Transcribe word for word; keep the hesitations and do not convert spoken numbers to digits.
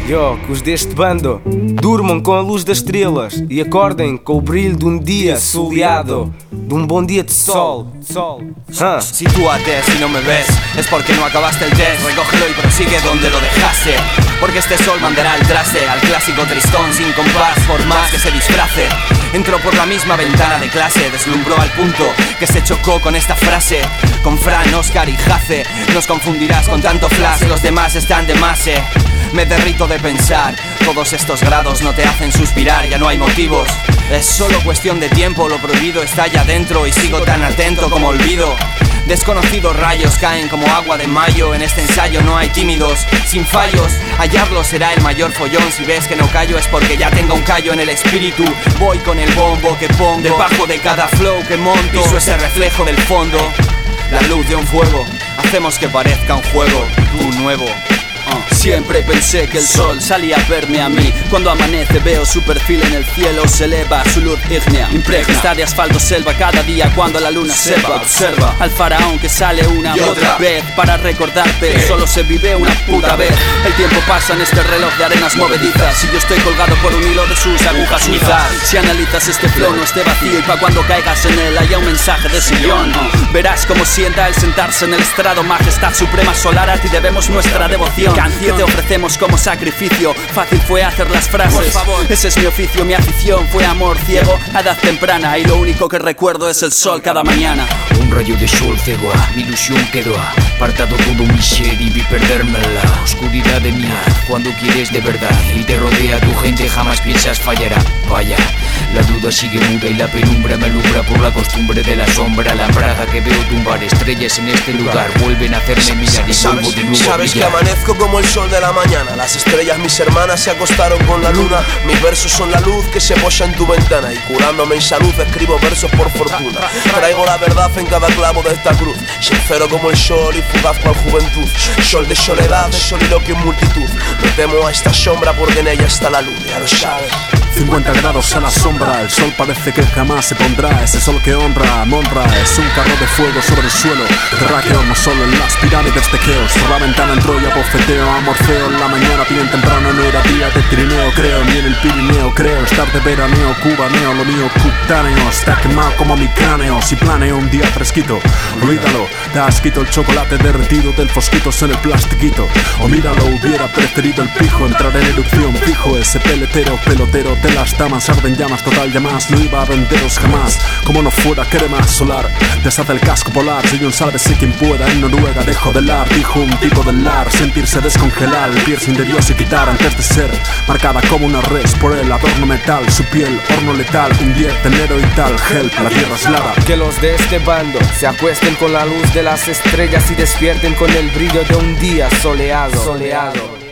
Yo, que os deste bando durmam com a luz das estrelas e acordem com o brilho de um dia soleado, de un buen día de sol, sol. Ah. Sitúate, si no me ves es porque no acabaste el test. Recógelo y prosigue donde lo dejaste, porque este sol mandará el traste al clásico tristón sin compás, por más que se disfrace. Entró por la misma ventana de clase, deslumbró al punto que se chocó con esta frase. Con Fran, Oscar y Jace nos confundirás con tanto flash, los demás están de más, eh. Me derrito de pensar, todos estos grados no te hacen suspirar, ya no hay motivos. Es solo cuestión de tiempo, lo prohibido está ya dentro y sigo tan atento como olvido. Desconocidos rayos caen como agua de mayo, en este ensayo no hay tímidos, sin fallos. Hallarlo será el mayor follón, si ves que no callo es porque ya tengo un callo en el espíritu. Voy con el bombo que pongo debajo de cada flow que monto, piso ese reflejo del fondo, la luz de un fuego, hacemos que parezca un juego, tú nuevo. Uh. Siempre pensé que el sol salía a verme a mí. Cuando amanece veo su perfil en el cielo, se eleva su luz ígnea, impregna. Está de asfalto selva cada día cuando la luna sepa. Observa al faraón que sale una y otra vez para recordarte, ¿qué? Solo se vive una puta vez. El tiempo pasa en este reloj de arenas movedizas y yo estoy colgado por un hilo de sus agujas suizas. Si analizas este flow no esté vacío y pa' cuando caigas en él haya un mensaje de sillón. uh. Verás cómo sienta el sentarse en el estrado, majestad suprema solar, a ti debemos nuestra devoción. Canción te ofrecemos como sacrificio, fácil fue hacer las frases, por favor. Ese es mi oficio, mi afición fue amor ciego a edad temprana y lo único que recuerdo es el sol cada mañana. Un rayo de sol cegó a mi ilusión quedó apartado todo mi ser y vi perderme en la oscuridad de mi alma. Cuando quieres de verdad y te rodea tu gente jamás piensas fallará. Vaya, la duda sigue muda y la penumbra me alumbra por la costumbre de la sombra. La praga que veo tumbar estrellas en este lugar vuelven a hacerme mirar y vuelvo de nuevo a Sabes que brillar. amanezco como el sol de la mañana. Las estrellas, mis hermanas, se acostaron con la luna. Mis versos son la luz que se posa en tu ventana y curándome en salud escribo versos por fortuna. Traigo la verdad en cada clavo de esta cruz, sincero como el sol y fugaz cual juventud. Sol de soledad, de soliloquio en multitud. Me temo a esta sombra porque en ella está la luz, ya lo sabes. cincuenta grados a la sombra, el sol parece que jamás se pondrá. Ese sol que honra, monra, es un carro de fuego sobre el suelo. Terráqueo, no solo en las pirámides de Keos. Por la ventana entró y abofeteo a Morfeo en la mañana bien temprano. No era día de trineo, creo, ni en el Pirineo. Creo estar de veraneo, cubaneo, lo mío cutáneo. Está quemado como mi cráneo, si planeo un día fresquito. Olvídalo, te has quito el chocolate derretido del fosquitos en el plastiquito. O míralo, hubiera preferido el pijo, entrar en erupción fijo. Ese peletero, pelotero de las damas arden llamas, total llamas, no iba a venderos jamás. Como no fuera crema solar, deshace el casco polar. Soy un sálvese quien pueda, en Noruega dejo de lar. Dijo un tipo del lar, sentirse descongelar. El piercing de Dios y quitar antes de ser marcada como una res por el adorno metal. Su piel, horno letal, un diez de enero y tal. Help, la tierra es lara. Que los de este bando se acuesten con la luz de las estrellas y despierten con el brillo de un día soleado, soleado.